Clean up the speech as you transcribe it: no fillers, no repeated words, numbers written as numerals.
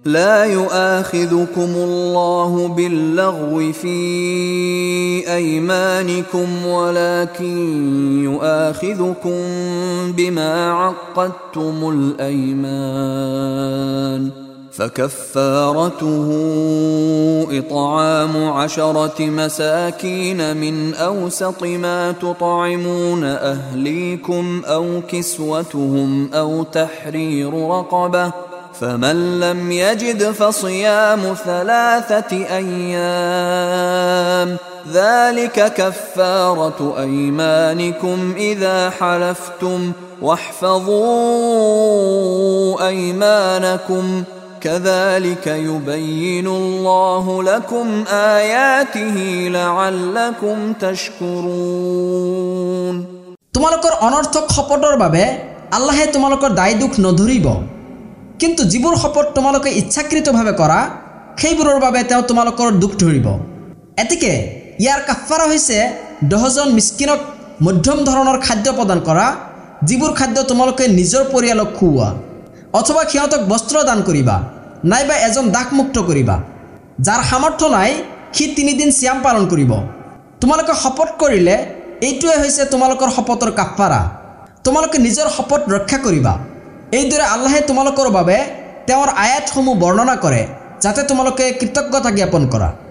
لا يؤاخذكم الله باللغو في أيمانكم ولكن يؤاخذكم بما عقدتم الأيمان فكفارته إطعام 10 مساكين من أوسط ما تطعمون أهليكم أو كسوتهم أو تحرير رقبة فمن لم يجد فصيام 3 أيام ذلك كفارة أيمانكم إذا حلفتم واحفظوا أيمانكم كذلك يبين الله لكم آياته لعلكم تشكرون তোমালোকৰ অনৰ্থক শপতৰ বাবে আল্লাহে তোমালোকৰ দায় দুখ নধৰিব কিন্তু যিবোৰ শপত তোমালোকে ইচ্ছাকৃতভাৱে কৰা সেইবোৰৰ বাবে তেওঁ তোমালোকৰ দুখ ধৰিব এতিকে ইয়াৰ কাফাৰা হৈছে 10 জন মিসকিনক মধ্যম ধৰণৰ খাদ্য প্ৰদান কৰা যিবোৰ খাদ্য তোমালোকে নিজৰ পৰিয়ালক খুওৱা অথবা সিহঁতক বস্ত্ৰ দান কৰিবা নাইবা এজন দাসমুক্ত কৰিবা যাৰ সামৰ্থ্য নাই সি 3 দিন সিয়াম পালন কৰিব তোমালোকে শপত কৰিলে এইটোৱে হৈছে তোমালোকৰ শপতৰ কাফাৰা তোমালোকে নিজৰ শপত ৰক্ষা কৰিবা এইদৰে আল্লাহে তোমালোকৰ বাবে তেওঁৰ আয়াতসমূহ বৰ্ণনা কৰে যাতে তোমালোকে কৃতজ্ঞতা জ্ঞাপন কৰা